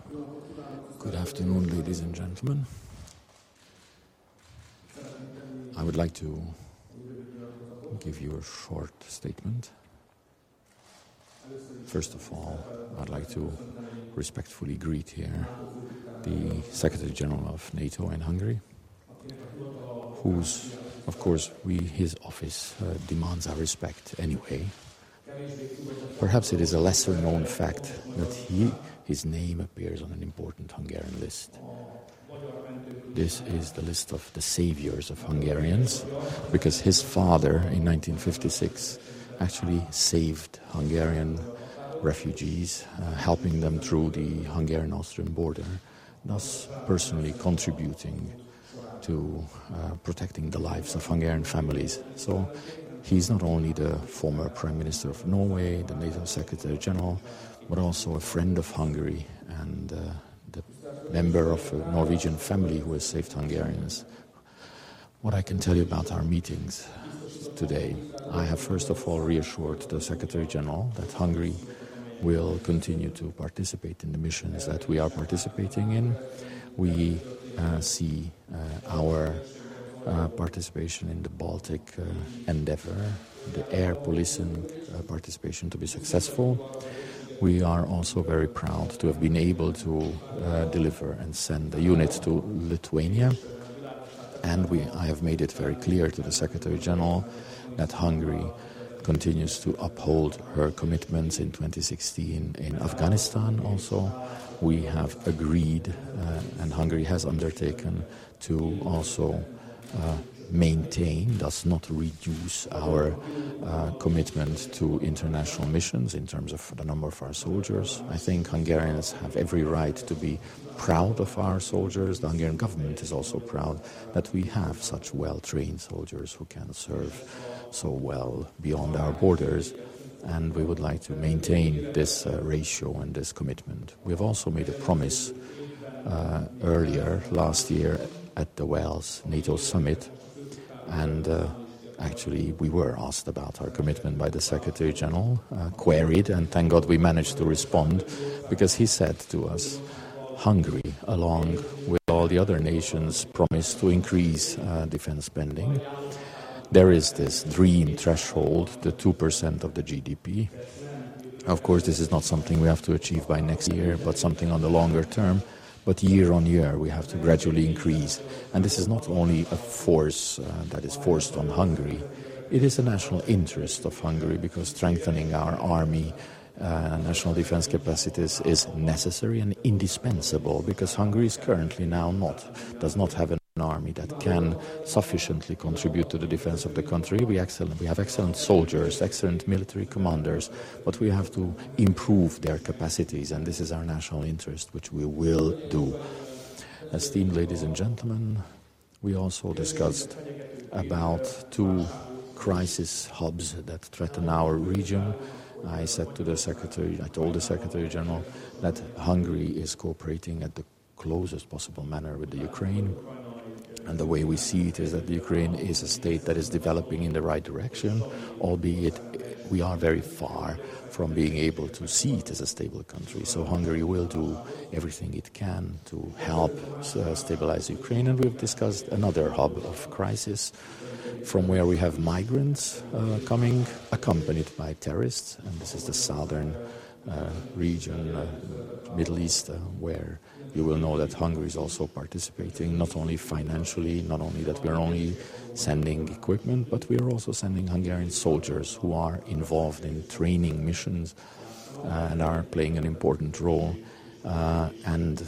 Good afternoon, ladies and gentlemen. I would like to give you a short statement. First of all, I'd like to respectfully greet here the Secretary General of NATO in Hungary, whose, of course, his office demands our respect anyway. Perhaps it is a lesser known fact that his name appears on an important Hungarian list. This is the list of the saviors of Hungarians, because his father in 1956 actually saved Hungarian refugees, helping them through the Hungarian-Austrian border, thus personally contributing to protecting the lives of Hungarian families. So he's not only the former Prime Minister of Norway, the NATO Secretary General, but also a friend of Hungary and the member of a Norwegian family who has saved Hungarians. What I can tell you about our meetings today, I have first of all reassured the Secretary General that Hungary will continue to participate in the missions that we are participating in. We see our participation in the Baltic endeavor, the air policing participation to be successful. We are also very proud to have been able to deliver and send a unit to Lithuania. And I have made it very clear to the Secretary General that Hungary continues to uphold her commitments in 2016 in Afghanistan also. We have agreed, and Hungary has undertaken, to also maintain, thus not reduce our commitment to international missions in terms of the number of our soldiers. I think Hungarians have every right to be proud of our soldiers. The Hungarian government is also proud that we have such well-trained soldiers who can serve so well beyond our borders, and we would like to maintain this ratio and this commitment. We have also made a promise earlier last year at the Wales NATO summit, and actually we were asked about our commitment by the Secretary General, queried, and thank God we managed to respond, because he said to us, Hungary, along with all the other nations, promised to increase defense spending. There is this dream threshold, the 2% of the GDP. Of course, this is not something we have to achieve by next year, but something on the longer term. But year on year, we have to gradually increase. And this is not only a force that is forced on Hungary. It is a national interest of Hungary, because strengthening our army, national defense capacities is necessary and indispensable, because Hungary is currently does not have an army that can sufficiently contribute to the defense of the country. We have excellent soldiers, excellent military commanders, but we have to improve their capacities, and this is our national interest, which we will do. Esteemed ladies and gentlemen, we also discussed about two crisis hubs that threaten our region. I told the Secretary General that Hungary is cooperating at the closest possible manner with the Ukraine. And the way we see it is that the Ukraine is a state that is developing in the right direction, albeit we are very far from being able to see it as a stable country. So Hungary will do everything it can to help stabilize Ukraine. And we've discussed another hub of crisis from where we have migrants coming, accompanied by terrorists. And this is the southern region, Middle East, where you will know that Hungary is also participating, not only financially, not only that we are only sending equipment, but we are also sending Hungarian soldiers who are involved in training missions and are playing an important role and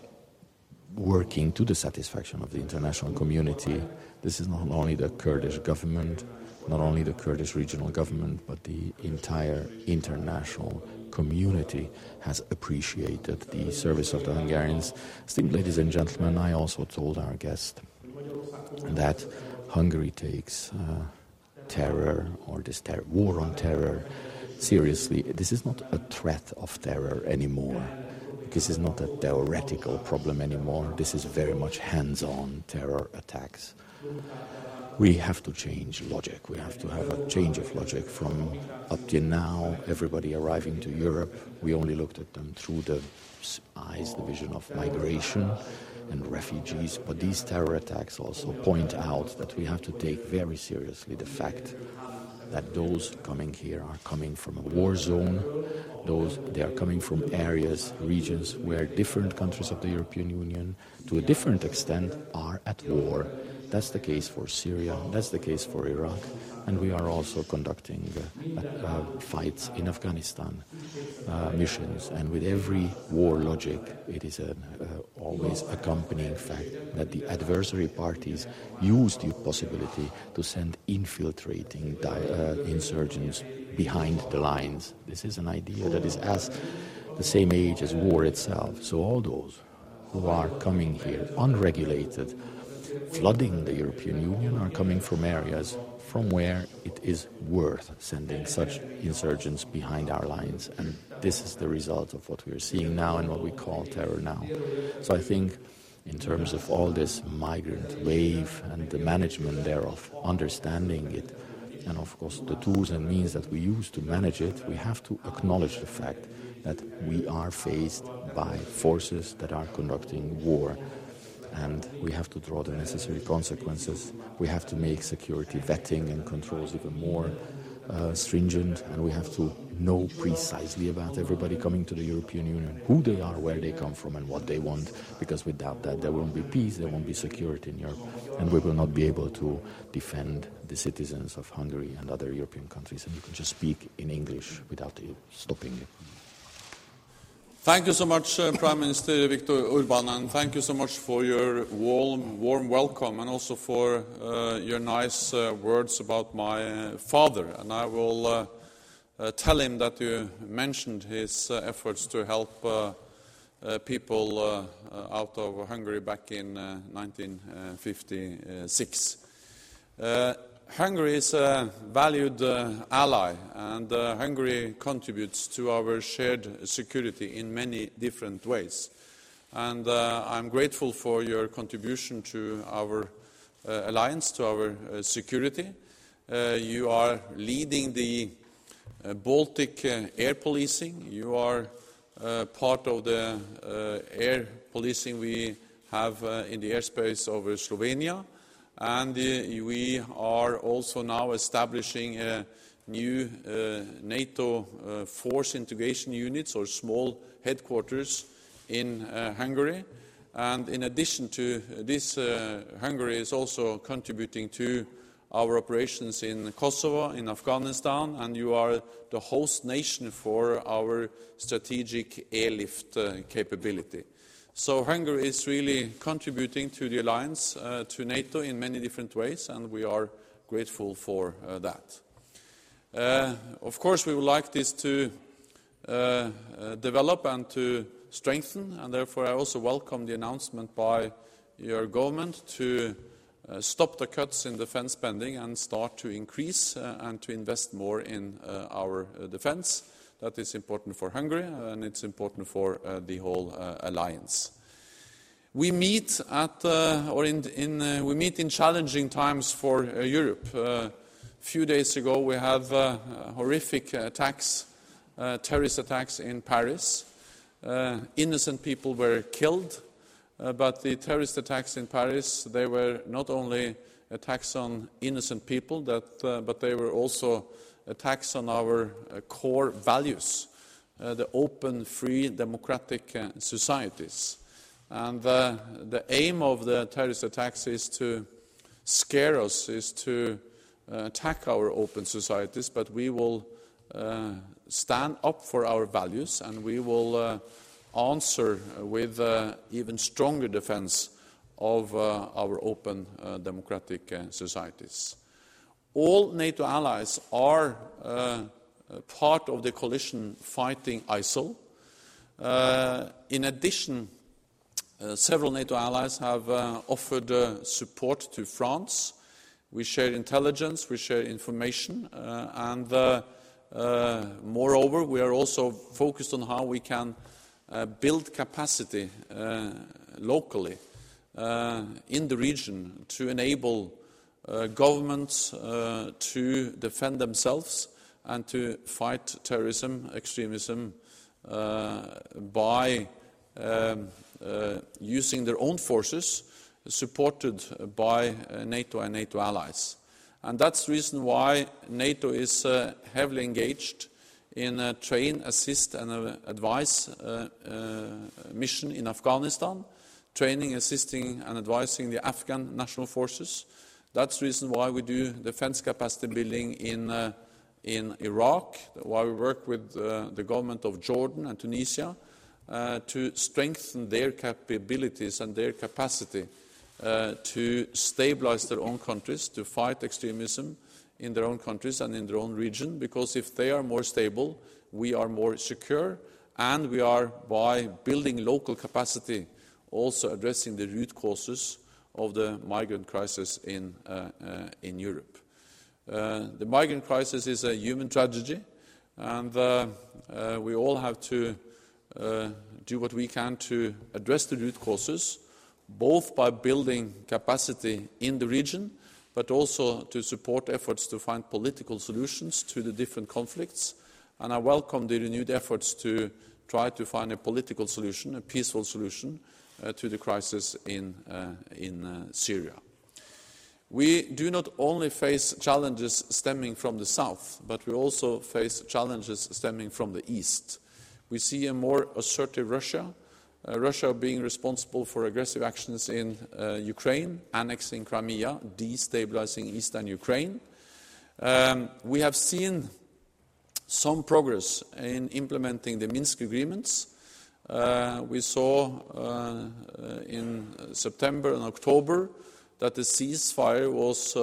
working to the satisfaction of the international community. This is not only the Kurdish government, not only the Kurdish regional government, but the entire international community has appreciated the service of the Hungarians. Esteemed ladies and gentlemen, I also told our guest that Hungary takes terror, or this war on terror, seriously. This is not a threat of terror anymore. This is not a theoretical problem anymore. This is very much hands-on terror attacks. We have to change logic. We have to have a change of logic from up till now, everybody arriving to Europe, we only looked at them through the eyes, the vision of migration and refugees. But these terror attacks also point out that we have to take very seriously the fact that those coming here are coming from a war zone. They are coming from areas, regions where different countries of the European Union, to a different extent, are at war. That's the case for Syria, that's the case for Iraq, and we are also conducting fights in Afghanistan, missions. And with every war logic, it is always accompanying fact that the adversary parties use the possibility to send infiltrating insurgents behind the lines. This is an idea that is as the same age as war itself. So all those who are coming here unregulated, flooding the European Union, are coming from areas from where it is worth sending such insurgents behind our lines. And this is the result of what we are seeing now and what we call terror now. So I think in terms of all this migrant wave and the management thereof, understanding it, and of course the tools and means that we use to manage it, we have to acknowledge the fact that we are faced by forces that are conducting war. And we have to draw the necessary consequences. We have to make security vetting and controls even more stringent, and we have to know precisely about everybody coming to the European Union, who they are, where they come from, and what they want, because without that there won't be peace, there won't be security in Europe, and we will not be able to defend the citizens of Hungary and other European countries. And you can just speak in English without stopping it. Thank you so much, Prime Minister Viktor Orbán, and thank you so much for your warm welcome, and also for your nice words about my father. And I will tell him that you mentioned his efforts to help people out of Hungary back in 1956. Hungary is a valued ally, and Hungary contributes to our shared security in many different ways. And I'm grateful for your contribution to our alliance, to our security. You are leading the Baltic air policing. You are part of the air policing we have in the airspace over Slovenia. And we are also now establishing new NATO force integration units, or small headquarters, in Hungary. And in addition to this, Hungary is also contributing to our operations in Kosovo, in Afghanistan, and you are the host nation for our strategic airlift capability. So Hungary is really contributing to the alliance, to NATO in many different ways, and we are grateful for that. Of course, we would like this to develop and to strengthen, and therefore I also welcome the announcement by your government to stop the cuts in defense spending and start to increase and to invest more in our defense. That is important for Hungary, and it's important for the whole alliance. We meet we meet in challenging times for Europe. A few days ago, we had horrific attacks, terrorist attacks in Paris. Innocent people were killed, but the terrorist attacks in Paris, they were not only attacks on innocent people, but they were also attacks on our core values, the open, free, democratic societies. And the aim of the terrorist attacks is to scare us, is to attack our open societies, but we will stand up for our values, and we will answer with even stronger defense of our open, democratic societies. All NATO allies are part of the coalition fighting ISIL. In addition, several NATO allies have offered support to France. We share intelligence, we share information, and moreover, we are also focused on how we can build capacity locally in the region to enable governments to defend themselves and to fight terrorism, extremism, by using their own forces, supported by NATO and NATO allies. And that's the reason why NATO is heavily engaged in a train, assist and advise mission in Afghanistan, training, assisting and advising the Afghan national forces. That's the reason why we do defense capacity building in Iraq, why we work with the government of Jordan and Tunisia to strengthen their capabilities and their capacity to stabilize their own countries, to fight extremism in their own countries and in their own region, because if they are more stable, we are more secure, and we are, by building local capacity, also addressing the root causes of the migrant crisis in Europe. The migrant crisis is a human tragedy, and we all have to do what we can to address the root causes, both by building capacity in the region, but also to support efforts to find political solutions to the different conflicts. And I welcome the renewed efforts to try to find a political solution, a peaceful solution, to the crisis in Syria. We do not only face challenges stemming from the south, but we also face challenges stemming from the east. We see a more assertive Russia, Russia being responsible for aggressive actions in Ukraine, annexing Crimea, destabilizing eastern Ukraine. We have seen some progress in implementing the Minsk agreements. We saw in September and October that the ceasefire was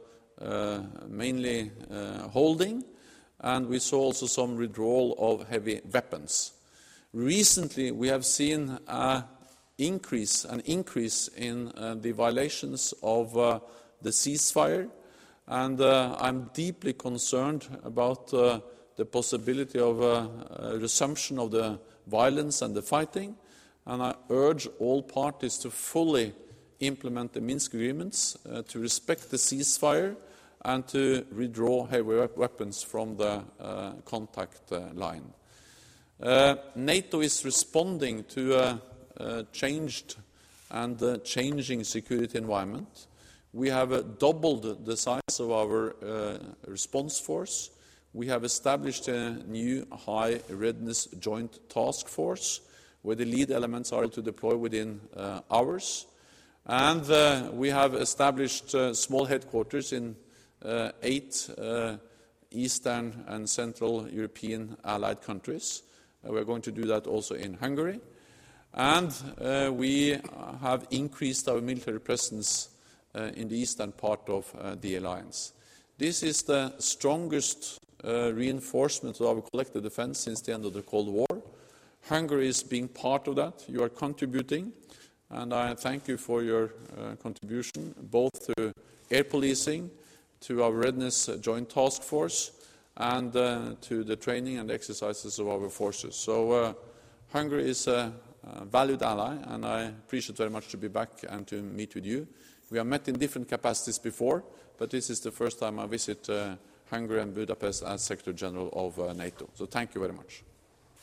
mainly holding, and we saw also some withdrawal of heavy weapons. Recently, we have seen an increase in the violations of the ceasefire, and I'm deeply concerned about the possibility of a resumption of the violence and the fighting, and I urge all parties to fully implement the Minsk agreements, to respect the ceasefire, and to withdraw heavy weapons from the contact line. NATO is responding to a changed and changing security environment. We have doubled the size of our response force. We have established a new high readiness joint task force where the lead elements are to deploy within hours. And we have established small headquarters in 8 Eastern and Central European allied countries. We're going to do that also in Hungary. And we have increased our military presence in the eastern part of the alliance. This is the strongest reinforcement of our collective defense since the end of the Cold War. Hungary is being part of that. You are contributing, and I thank you for your contribution, both to air policing, to our readiness joint task force, and to the training and exercises of our forces. So Hungary is a valued ally, and I appreciate very much to be back and to meet with you. We have met in different capacities before, but this is the first time I visit Hungary and Budapest as Secretary General of NATO. So thank you very much.